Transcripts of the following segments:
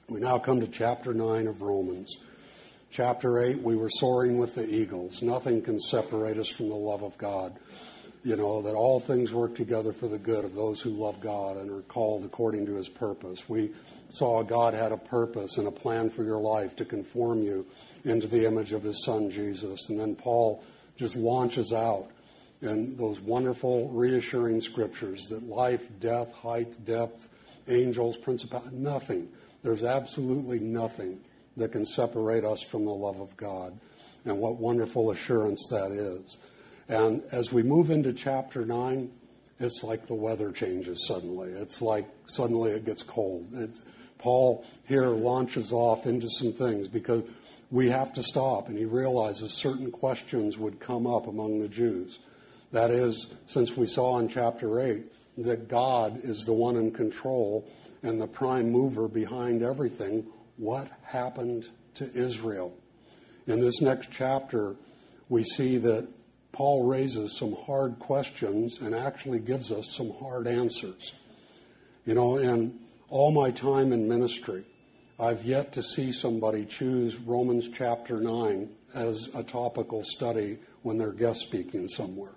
We now come to chapter 9 of Romans. Chapter 8, we were soaring with the eagles. Nothing can separate us from the love of God. You know, that all things work together for the good of those who love God and are called according to his purpose. We saw God had a purpose and a plan for your life to conform you into the image of his Son, Jesus. And then Paul just launches out in those wonderful, reassuring scriptures that life, death, height, depth, angels, principalities, nothing. There's absolutely nothing that can separate us from the love of God. And what wonderful assurance that is. And as we move into chapter 9, it's like the weather changes suddenly. It's like suddenly it gets cold. Paul here launches off into some things because we have to stop, and he realizes certain questions would come up among the Jews. That is, since we saw in chapter 8 that God is the one in control and the prime mover behind everything, what happened to Israel? In this next chapter, we see that Paul raises some hard questions and actually gives us some hard answers. You know, in all my time in ministry, I've yet to see somebody choose Romans chapter 9 as a topical study when they're guest speaking somewhere.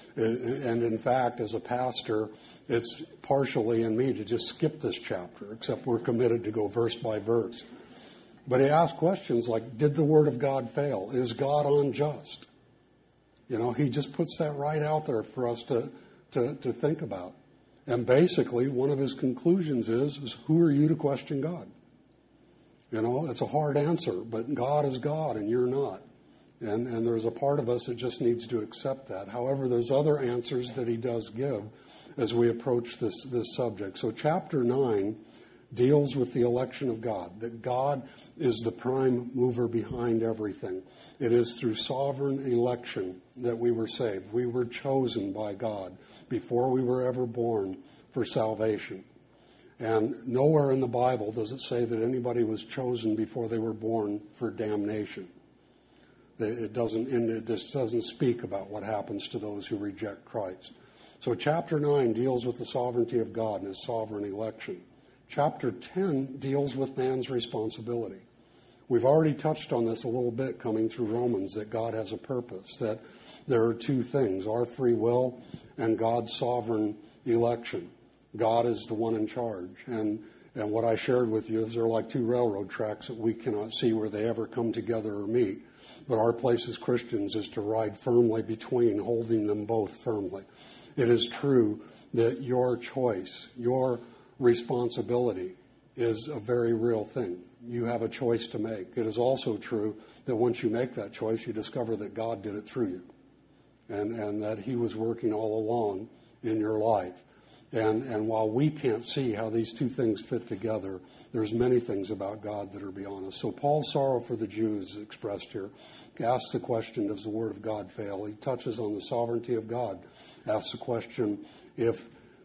And in fact, as a pastor, it's partially in me to just skip this chapter, except we're committed to go verse by verse. But he asks questions like, did the Word of God fail? Is God unjust? You know, he just puts that right out there for us to think about. And basically, one of his conclusions is who are you to question God? You know, it's a hard answer, but God is God and you're not. And there's a part of us that just needs to accept that. However, there's other answers that he does give as we approach this subject. So chapter 9 deals with the election of God, that God is the prime mover behind everything. It is through sovereign election that we were saved. We were chosen by God before we were ever born for salvation. And nowhere in the Bible does it say that anybody was chosen before they were born for damnation. It just doesn't speak about what happens to those who reject Christ. So chapter 9 deals with the sovereignty of God and his sovereign election. Chapter 10 deals with man's responsibility. We've already touched on this a little bit coming through Romans, that God has a purpose, that there are two things, our free will and God's sovereign election. God is the one in charge. And what I shared with you is they're like two railroad tracks that we cannot see where they ever come together or meet. But our place as Christians is to ride firmly between, holding them both firmly. It is true that your choice, your responsibility is a very real thing. You have a choice to make. It is also true that once you make that choice, you discover that God did it through you and that he was working all along in your life. And while we can't see how these two things fit together, there's many things about God that are beyond us. So Paul's sorrow for the Jews is expressed here. He asks the question, does the Word of God fail? He touches on the sovereignty of God. Asks the question, if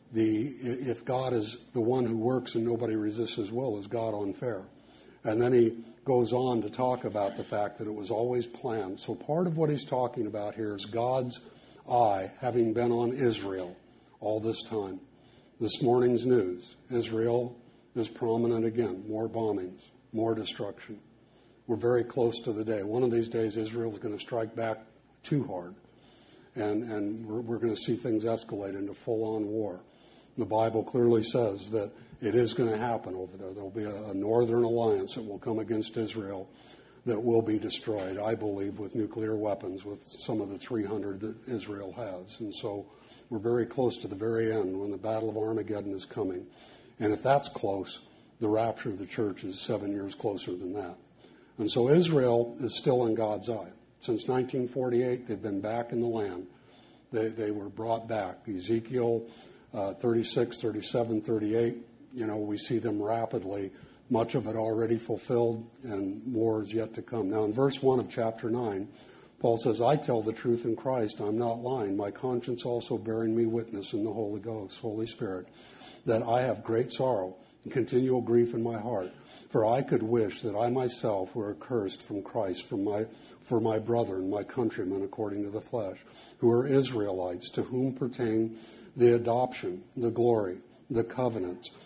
God is the one who works and nobody resists his will, is God unfair? And then he goes on to talk about the fact that it was always planned. So part of what he's talking about here is God's eye having been on Israel all this time. This morning's news, Israel is prominent again. More bombings, more destruction. We're very close to the day. One of these days, Israel is going to strike back too hard. And we're going to see things escalate into full-on war. The Bible clearly says that it is going to happen over there. There will be a northern alliance that will come against Israel that will be destroyed, I believe, with nuclear weapons, with some of the 300 that Israel has. And so we're very close to the very end when the Battle of Armageddon is coming. And if that's close, the rapture of the church is 7 years closer than that. And so Israel is still in God's eye. Since 1948, they've been back in the land. They were brought back. Ezekiel 36, 37, 38, we see them rapidly. Much of it already fulfilled, and more is yet to come. Now, in verse 1 of chapter 9, Paul says, I tell the truth in Christ, I'm not lying. My conscience also bearing me witness in the Holy Ghost, Holy Spirit, that I have great sorrow and continual grief in my heart. For I could wish that I myself were accursed from Christ for my brethren, my countrymen, according to the flesh, who are Israelites, to whom pertain the adoption, the glory, the covenants,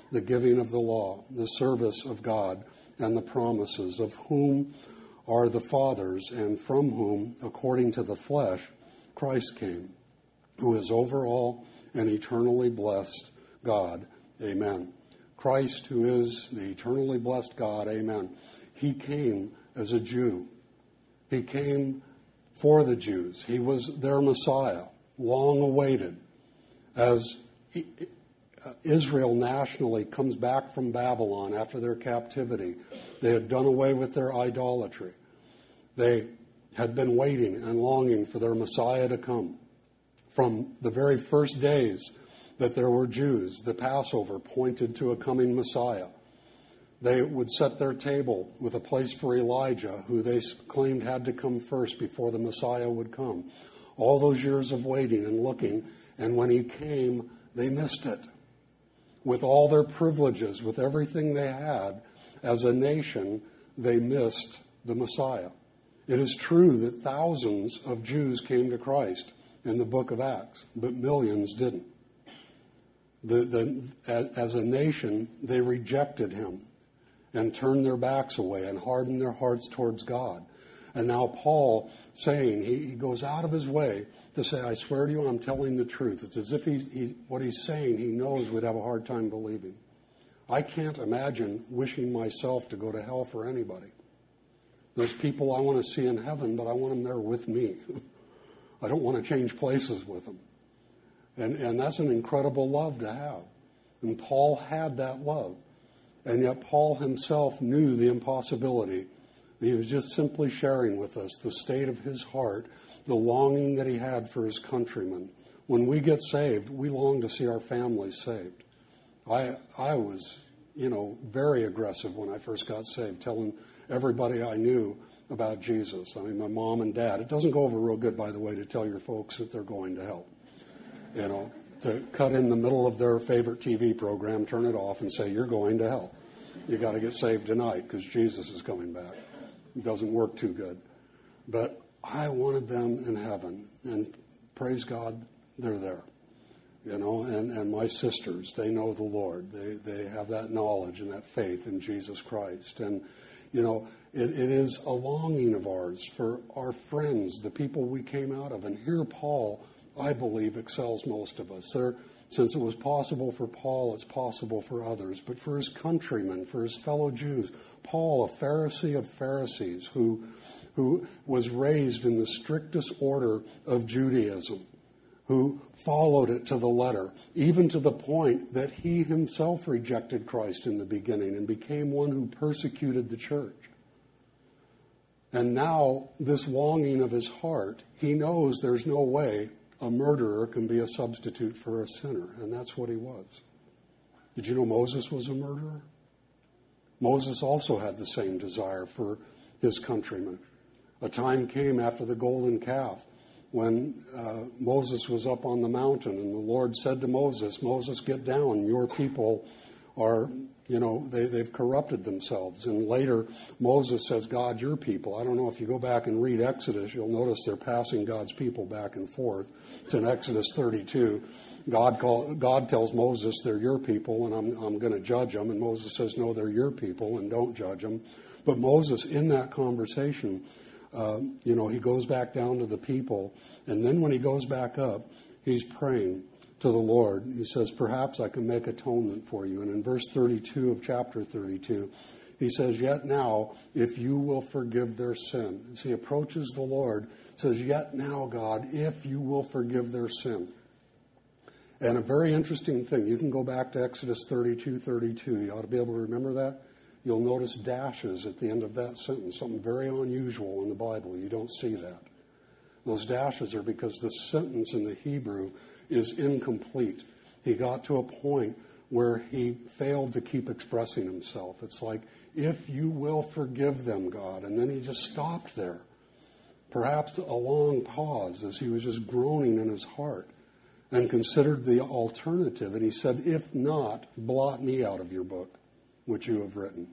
the giving of the law, the service of God, and the promises, of whom are the fathers, and from whom, according to the flesh, Christ came, who is over all and eternally blessed God. Amen. Christ, who is the eternally blessed God. Amen. He came as a Jew. He came for the Jews. He was their Messiah, long awaited. As Israel nationally comes back from Babylon after their captivity, they had done away with their idolatry. They had been waiting and longing for their Messiah to come. From the very first days that there were Jews, the Passover pointed to a coming Messiah. They would set their table with a place for Elijah, who they claimed had to come first before the Messiah would come. All those years of waiting and looking, and when he came, they missed it. With all their privileges, with everything they had, as a nation, they missed the Messiah. It is true that thousands of Jews came to Christ in the book of Acts, but millions didn't. As a nation, they rejected him and turned their backs away and hardened their hearts towards God. And now Paul saying, he goes out of his way to say, I swear to you, I'm telling the truth. It's as if what he's saying, he knows we'd have a hard time believing. I can't imagine wishing myself to go to hell for anybody. There's people I want to see in heaven, but I want them there with me. I don't want to change places with them. And that's an incredible love to have. And Paul had that love. And yet Paul himself knew the impossibility. He was just simply sharing with us the state of his heart, the longing that he had for his countrymen. When we get saved, we long to see our families saved. I was, very aggressive when I first got saved, telling everybody I knew about Jesus. I mean, my mom and dad. It doesn't go over real good, by the way, to tell your folks that they're going to hell. To cut in the middle of their favorite TV program, turn it off and say, you're going to hell. You got to get saved tonight because Jesus is coming back. It doesn't work too good. But I wanted them in heaven, and praise God, they're there. And my sisters, they know the Lord. They have that knowledge and that faith in Jesus Christ. And, it is a longing of ours for our friends, the people we came out of. And here Paul, I believe, excels most of us. Since it was possible for Paul, it's possible for others. But for his countrymen, for his fellow Jews, Paul, a Pharisee of Pharisees, who was raised in the strictest order of Judaism, who followed it to the letter, even to the point that he himself rejected Christ in the beginning and became one who persecuted the church. And now, this longing of his heart, he knows there's no way a murderer can be a substitute for a sinner, and that's what he was. Did you know Moses was a murderer? Moses also had the same desire for his countrymen. A time came after the golden calf when Moses was up on the mountain, and the Lord said to Moses, Moses, get down. Your people are, they've corrupted themselves. And later, Moses says, God, your people. I don't know if you go back and read Exodus, you'll notice they're passing God's people back and forth. It's in Exodus 32. God tells Moses, they're your people, and I'm going to judge them. And Moses says, no, they're your people, and don't judge them. But Moses, in that conversation, he goes back down to the people. And then when he goes back up, he's praying to the Lord. He says, perhaps I can make atonement for you. And in verse 32 of chapter 32, he says, yet now, if you will forgive their sin. As he approaches the Lord, says, yet now, God, if you will forgive their sin. And a very interesting thing, you can go back to Exodus 32:32. You ought to be able to remember that. You'll notice dashes at the end of that sentence, something very unusual in the Bible. You don't see that. Those dashes are because the sentence in the Hebrew is incomplete. He got to a point where he failed to keep expressing himself. It's like, if you will forgive them, God. And then he just stopped there. Perhaps a long pause as he was just groaning in his heart and considered the alternative. And he said, if not, blot me out of your book, which you have written.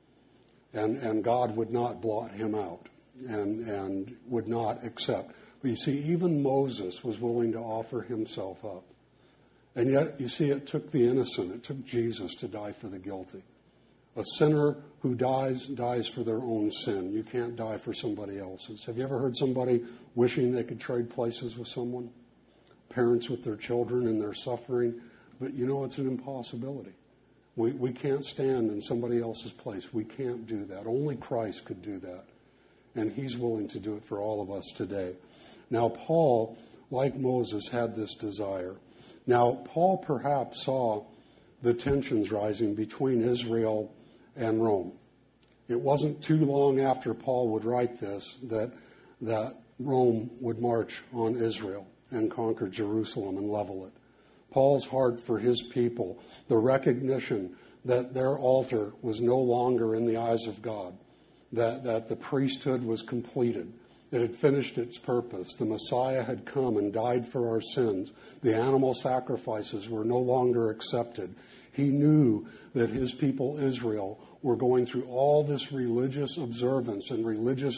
And God would not blot him out and would not accept. But you see, even Moses was willing to offer himself up. And yet, you see, it took the innocent. It took Jesus to die for the guilty. A sinner who dies for their own sin. You can't die for somebody else's. Have you ever heard somebody wishing they could trade places with someone? Parents with their children and their suffering. But you know, it's an impossibility. We can't stand in somebody else's place. We can't do that. Only Christ could do that. And he's willing to do it for all of us today. Now, Paul, like Moses, had this desire. Now, Paul perhaps saw the tensions rising between Israel and Rome. It wasn't too long after Paul would write this that Rome would march on Israel and conquer Jerusalem and level it. Paul's heart for his people, the recognition that their altar was no longer in the eyes of God, that the priesthood was completed. It had finished its purpose. The Messiah had come and died for our sins. The animal sacrifices were no longer accepted. He knew that his people Israel were going through all this religious observance and religious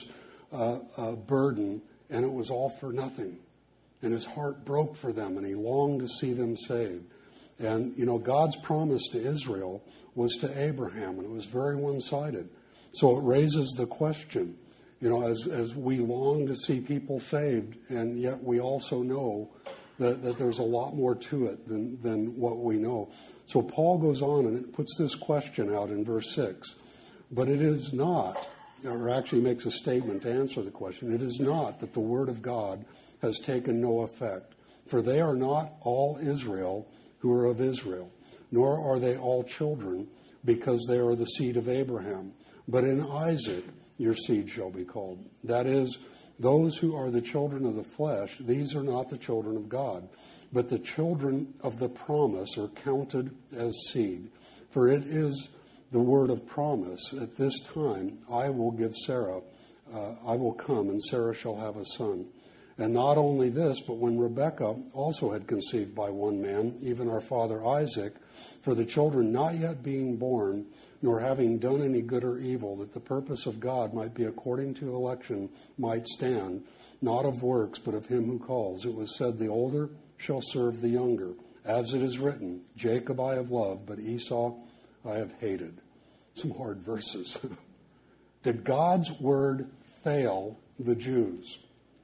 burden, and it was all for nothing. And his heart broke for them, and he longed to see them saved. And, you know, God's promise to Israel was to Abraham, and it was very one-sided. So it raises the question, you know, as we long to see people saved, and yet we also know that there's a lot more to it than what we know. So Paul goes on and puts this question out in verse 6. But it is not, or actually makes a statement to answer the question, it is not that the word of God has taken no effect. For they are not all Israel who are of Israel, nor are they all children, because they are the seed of Abraham. But in Isaac your seed shall be called. That is, those who are the children of the flesh, these are not the children of God. But the children of the promise are counted as seed. For it is the word of promise, at this time I will give Sarah, I will come, and Sarah shall have a son. And not only this, but when Rebekah also had conceived by one man, even our father Isaac, for the children not yet being born, nor having done any good or evil, that the purpose of God might be according to election, might stand, not of works, but of him who calls. It was said, the older shall serve the younger. As it is written, Jacob I have loved, but Esau I have hated. Some hard verses. Did God's word fail the Jews?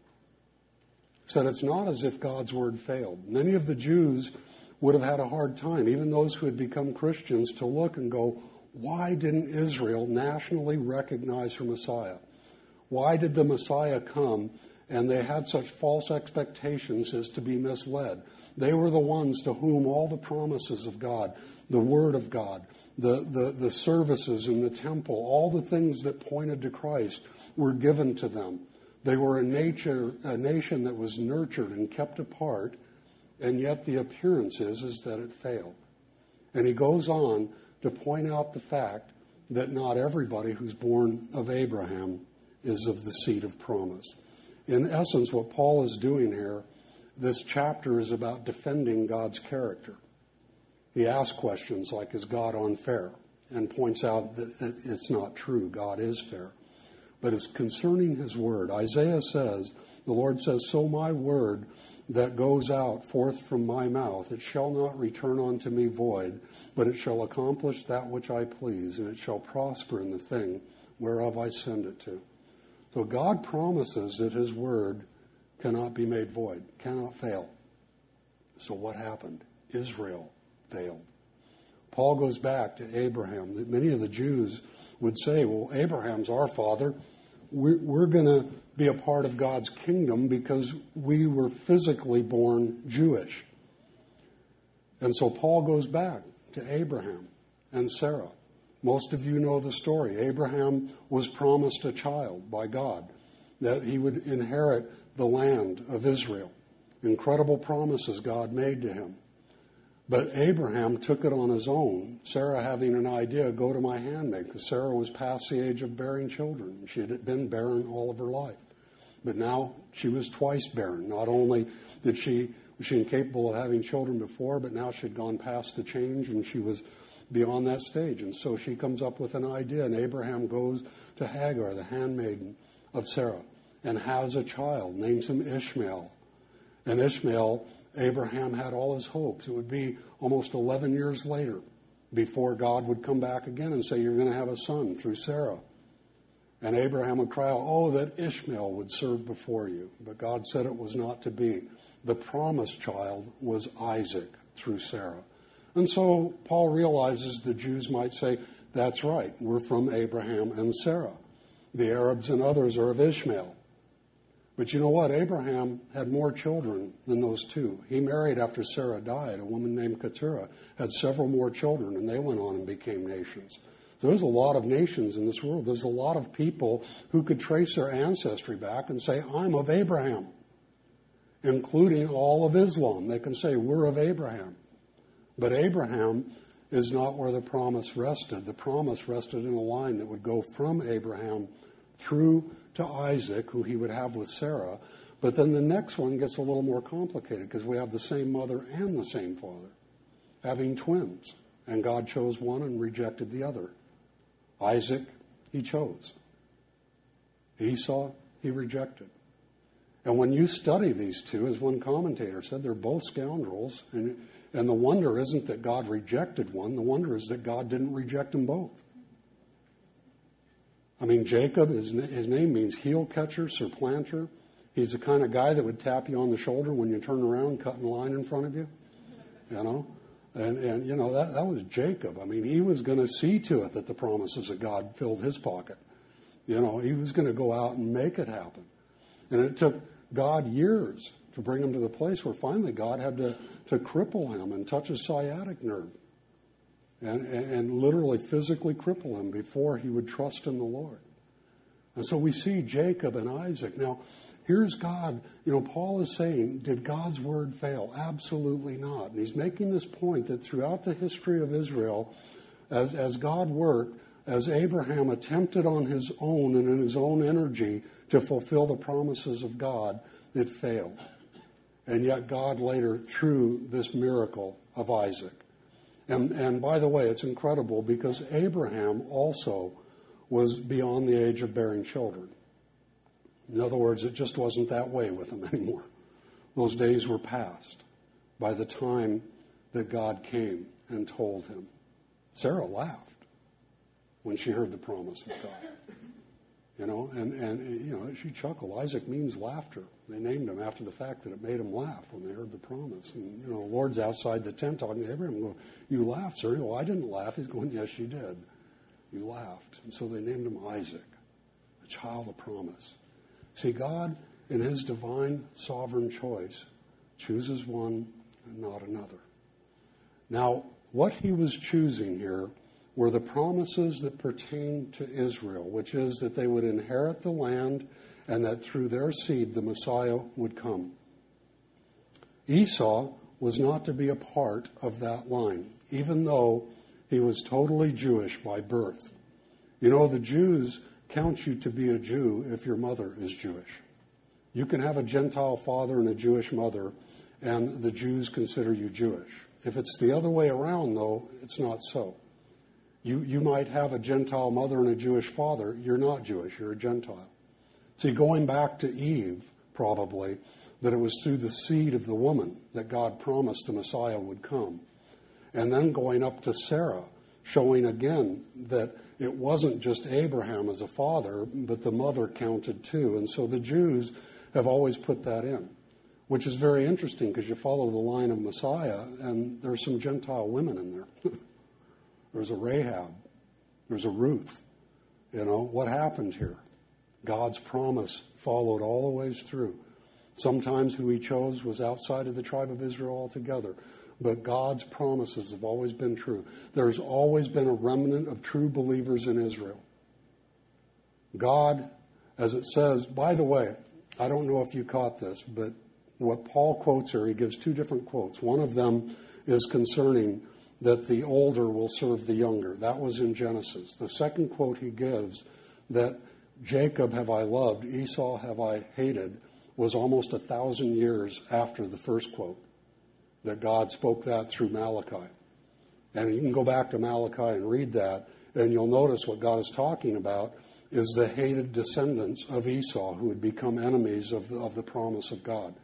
Said it's not as if God's word failed. Many of the Jews would have had a hard time, even those who had become Christians, to look and go, why didn't Israel nationally recognize her Messiah? Why did the Messiah come and they had such false expectations as to be misled? They were the ones to whom all the promises of God, the Word of God, the services in the temple, all the things that pointed to Christ were given to them. They were a nation that was nurtured and kept apart, and yet the appearance is that it failed. And he goes on to point out the fact that not everybody who's born of Abraham is of the seed of promise. In essence, what Paul is doing here, this chapter is about defending God's character. He asks questions like, is God unfair? And points out that it's not true. God is fair. But it's concerning his word. Isaiah says, the Lord says, so my word that goes out forth from my mouth, it shall not return unto me void, but it shall accomplish that which I please, and it shall prosper in the thing whereof I send it to. So God promises that his word cannot be made void, cannot fail. So what happened? Israel failed. Paul goes back to Abraham. Many of the Jews would say, well, Abraham's our father. We're going to be a part of God's kingdom because we were physically born Jewish. And so Paul goes back to Abraham and Sarah. Most of you know the story. Abraham was promised a child by God, that he would inherit the land of Israel. Incredible promises God made to him. But Abraham took it on his own, Sarah having an idea, go to my handmaid, because Sarah was past the age of bearing children. She had been barren all of her life. But now she was twice barren. Not only was she incapable of having children before, but now she had gone past the change and she was beyond that stage. And so she comes up with an idea, and Abraham goes to Hagar, the handmaiden of Sarah, and has a child, names him Ishmael. And Ishmael Abraham had all his hopes. It would be almost 11 years later before God would come back again and say, you're going to have a son through Sarah. And Abraham would cry out, oh, that Ishmael would serve before you. But God said it was not to be. The promised child was Isaac through Sarah. And so Paul realizes the Jews might say, that's right, we're from Abraham and Sarah. The Arabs and others are of Ishmael. But you know what? Abraham had more children than those two. He married after Sarah died. A woman named Keturah had several more children, and they went on and became nations. So there's a lot of nations in this world. There's a lot of people who could trace their ancestry back and say, I'm of Abraham, including all of Islam. They can say, we're of Abraham. But Abraham is not where the promise rested. The promise rested in a line that would go from Abraham through to Isaac, who he would have with Sarah. But then the next one gets a little more complicated because we have the same mother and the same father, having twins. And God chose one and rejected the other. Isaac, he chose. Esau, he rejected. And when you study these two, as one commentator said, they're both scoundrels. And the wonder isn't that God rejected one. The wonder is that God didn't reject them both. I mean, Jacob, his name means heel catcher, supplanter. He's the kind of guy that would tap you on the shoulder when you turn around, cutting line in front of you. You know? And you know, that was Jacob. I mean, he was going to see to it that the promises of God filled his pocket. You know, he was going to go out and make it happen. And it took God years to bring him to the place where finally God had to cripple him and touch his sciatic nerve. And literally physically cripple him before he would trust in the Lord. And so we see Jacob and Isaac. Now, here's God. You know, Paul is saying, did God's word fail? Absolutely not. And he's making this point that throughout the history of Israel, as God worked, as Abraham attempted on his own and in his own energy to fulfill the promises of God, it failed. And yet God later, through this miracle of Isaac. And by the way, it's incredible because Abraham also was beyond the age of bearing children. In other words, it just wasn't that way with him anymore. Those days were past by the time that God came and told him. Sarah laughed when she heard the promise of God. You know, and you know, she chuckled. Isaac means laughter. They named him after the fact that it made him laugh when they heard the promise. And, you know, the Lord's outside the tent talking to Abraham. Going, you laughed, sir. Well, I didn't laugh. He's going, yes, you did. You laughed. And so they named him Isaac, a child of promise. See, God, in his divine sovereign choice, chooses one and not another. Now, what he was choosing here were the promises that pertain to Israel, which is that they would inherit the land and that through their seed the Messiah would come. Esau was not to be a part of that line, even though he was totally Jewish by birth. You know, the Jews count you to be a Jew if your mother is Jewish. You can have a Gentile father and a Jewish mother, and the Jews consider you Jewish. If it's the other way around, though, it's not so. You might have a Gentile mother and a Jewish father. You're not Jewish. You're a Gentile. See, going back to Eve, probably, that it was through the seed of the woman that God promised the Messiah would come. And then going up to Sarah, showing again that it wasn't just Abraham as a father, but the mother counted too. And so the Jews have always put that in, which is very interesting because you follow the line of Messiah, and there's some Gentile women in there. There's a Rahab. There's a Ruth. You know, what happened here? God's promise followed all the ways through. Sometimes who he chose was outside of the tribe of Israel altogether. But God's promises have always been true. There's always been a remnant of true believers in Israel. God, as it says, by the way, I don't know if you caught this, but what Paul quotes here, he gives two different quotes. One of them is concerning that the older will serve the younger. That was in Genesis. The second quote he gives, that Jacob have I loved, Esau have I hated, was almost 1,000 years after the first quote, that God spoke that through Malachi. And you can go back to Malachi and read that, and you'll notice what God is talking about is the hated descendants of Esau who would become enemies of the promise of God.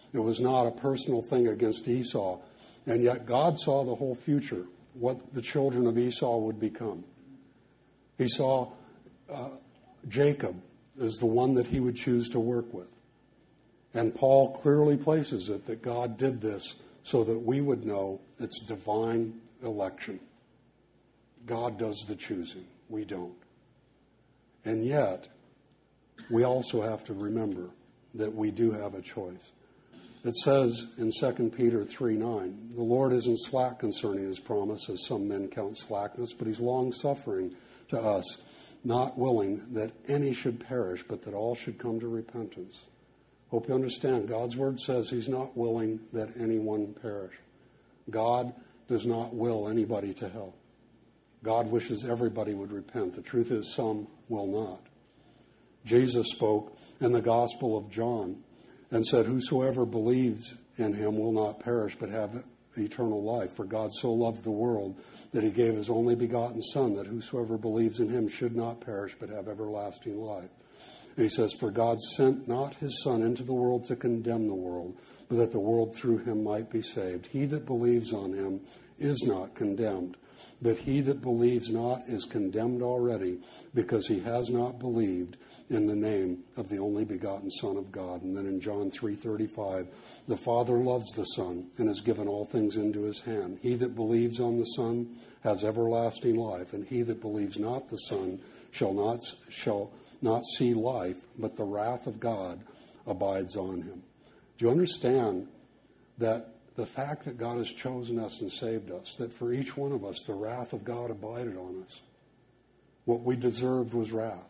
It was not a personal thing against Esau. And yet God saw the whole future, what the children of Esau would become. He saw Jacob as the one that he would choose to work with. And Paul clearly places it that God did this so that we would know it's divine election. God does the choosing. We don't. And yet, we also have to remember that we do have a choice. It says in 2 Peter 3:9, the Lord isn't slack concerning his promise, as some men count slackness, but he's long-suffering to us, not willing that any should perish, but that all should come to repentance. Hope you understand. God's word says he's not willing that anyone perish. God does not will anybody to hell. God wishes everybody would repent. The truth is some will not. Jesus spoke in the Gospel of John and said, whosoever believes in him will not perish but have eternal life. For God so loved the world that he gave his only begotten Son, that whosoever believes in him should not perish but have everlasting life. And he says, for God sent not his Son into the world to condemn the world, but that the world through him might be saved. He that believes on him is not condemned, but he that believes not is condemned already, because he has not believed in the name of the only begotten Son of God. And then in John 3:35, the Father loves the Son and has given all things into his hand. He that believes on the Son has everlasting life, and he that believes not the Son shall not see life, but the wrath of God abides on him. Do you understand that the fact that God has chosen us and saved us, that for each one of us the wrath of God abided on us? What we deserved was wrath.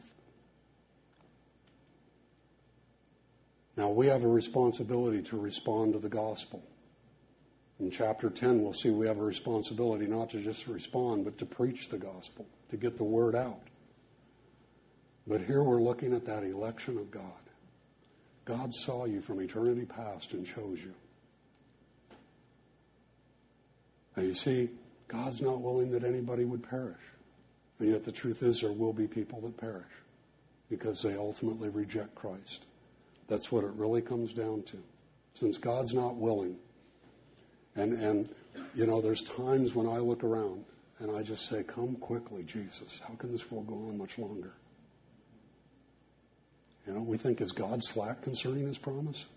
Now we have a responsibility to respond to the gospel. In chapter 10 we'll see we have a responsibility not to just respond, but to preach the gospel, to get the word out. But here we're looking at that election of God. God saw you from eternity past and chose you. Now you see, God's not willing that anybody would perish. And yet the truth is there will be people that perish because they ultimately reject Christ. That's what it really comes down to. Since God's not willing, and you know, there's times when I look around and I just say, come quickly, Jesus. How can this world go on much longer? You know, we think, is God slack concerning his promise?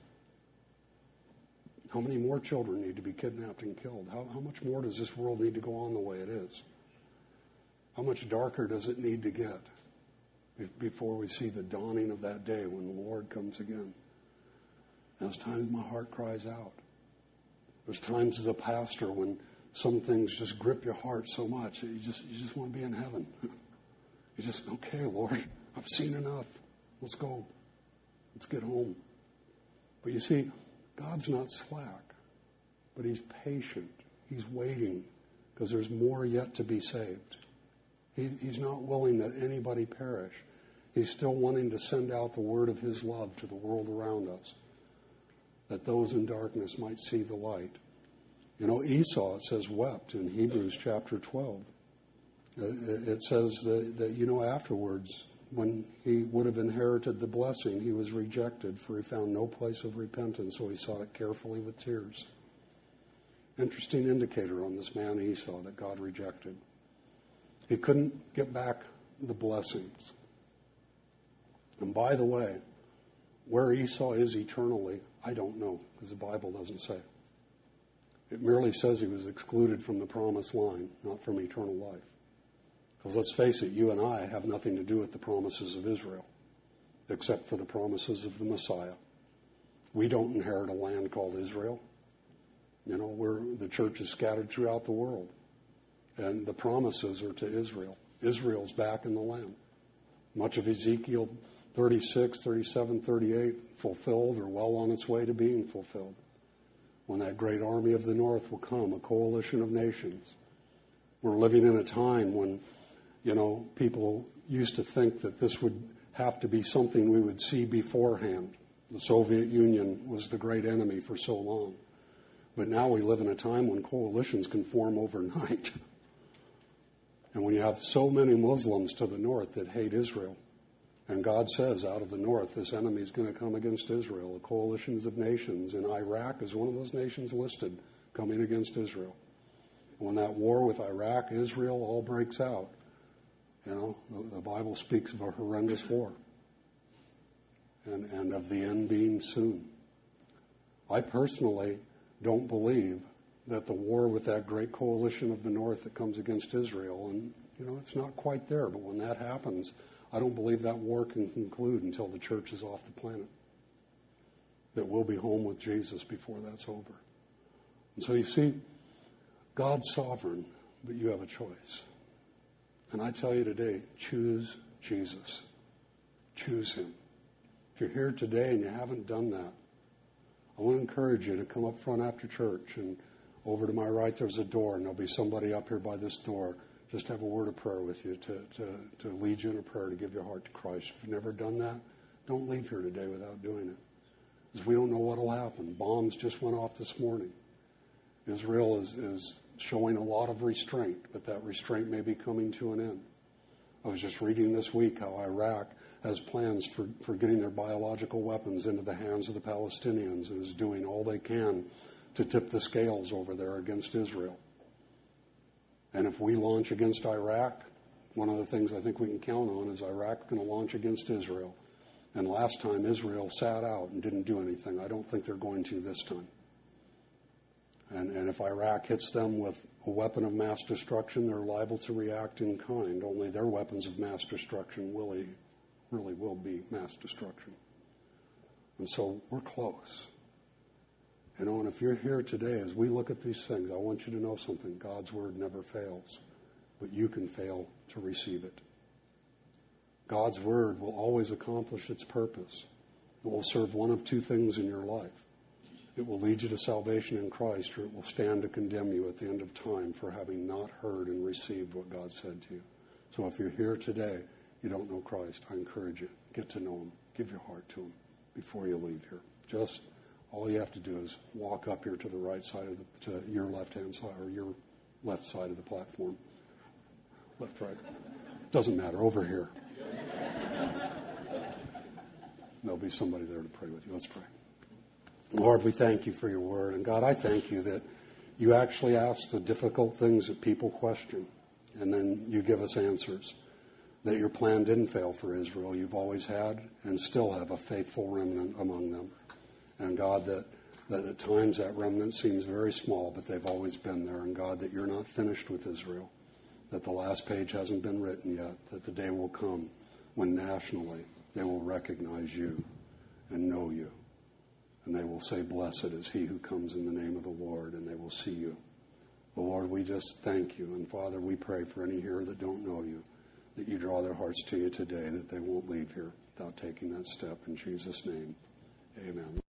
How many more children need to be kidnapped and killed? How much more does this world need to go on the way it is? How much darker does it need to get before we see the dawning of that day when the Lord comes again? There's times my heart cries out. There's times as a pastor when some things just grip your heart so much that you just want to be in heaven. You just, okay, Lord, I've seen enough. Let's go. Let's get home. But you see, God's not slack, but he's patient. He's waiting because there's more yet to be saved. He's not willing that anybody perish. He's still wanting to send out the word of his love to the world around us, that those in darkness might see the light. You know, Esau, it says, wept in Hebrews chapter 12. It says that, you know, afterwards, when he would have inherited the blessing, he was rejected, for he found no place of repentance, so he sought it carefully with tears. Interesting indicator on this man Esau that God rejected. He couldn't get back the blessings. And by the way, where Esau is eternally, I don't know, because the Bible doesn't say. It merely says he was excluded from the promised line, not from eternal life. Because let's face it, you and I have nothing to do with the promises of Israel, except for the promises of the Messiah. We don't inherit a land called Israel. You know, the church is scattered throughout the world. And the promises are to Israel. Israel's back in the land. Much of Ezekiel 36, 37, 38 fulfilled or well on its way to being fulfilled. When that great army of the north will come, a coalition of nations. We're living in a time when, you know, people used to think that this would have to be something we would see beforehand. The Soviet Union was the great enemy for so long. But now we live in a time when coalitions can form overnight. And when you have so many Muslims to the north that hate Israel, And God says out of the north, this enemy is going to come against Israel. The coalitions of nations, and Iraq is one of those nations listed coming against Israel. When that war with Iraq, Israel all breaks out, the Bible speaks of a horrendous war and of the end being soon. I personally don't believe that the war with that great coalition of the north that comes against Israel, and it's not quite there, but when that happens, I don't believe that war can conclude until the church is off the planet. That we'll be home with Jesus before that's over. And so you see, God's sovereign, but you have a choice. And I tell you today, choose Jesus. Choose him. If you're here today and you haven't done that, I want to encourage you to come up front after church, and over to my right there's a door, and there'll be somebody up here by this door. Just have a word of prayer with you to lead you in a prayer to give your heart to Christ. If you've never done that, don't leave here today without doing it. Because we don't know what will happen. Bombs just went off this morning. Israel is showing a lot of restraint, but that restraint may be coming to an end. I was just reading this week how Iraq has plans for getting their biological weapons into the hands of the Palestinians and is doing all they can to tip the scales over there against Israel. And if we launch against Iraq, one of the things I think we can count on is Iraq going to launch against Israel. And last time Israel sat out and didn't do anything. I don't think they're going to this time. And if Iraq hits them with a weapon of mass destruction, they're liable to react in kind. Only their weapons of mass destruction really will be mass destruction. And so we're close. And if you're here today, as we look at these things, I want you to know something. God's word never fails, but you can fail to receive it. God's word will always accomplish its purpose. It will serve one of two things in your life. It will lead you to salvation in Christ, or it will stand to condemn you at the end of time for having not heard and received what God said to you. So if you're here today, you don't know Christ, I encourage you, get to know him. Give your heart to him before you leave here. Just all you have to do is walk up here to the right side to your left-hand side, or your left side of the platform. Left, right. Doesn't matter. Over here. There'll be somebody there to pray with you. Let's pray. Lord, we thank you for your word. And God, I thank you that you actually ask the difficult things that people question, and then you give us answers. That your plan didn't fail for Israel. You've always had and still have a faithful remnant among them. And God, that at times that remnant seems very small, but they've always been there. And God, that you're not finished with Israel. That the last page hasn't been written yet. That the day will come when nationally they will recognize you and know you. And they will say, blessed is he who comes in the name of the Lord, and they will see you. But Lord, we just thank you. And Father, we pray for any here that don't know you, that you draw their hearts to you today, that they won't leave here without taking that step. In Jesus' name, amen.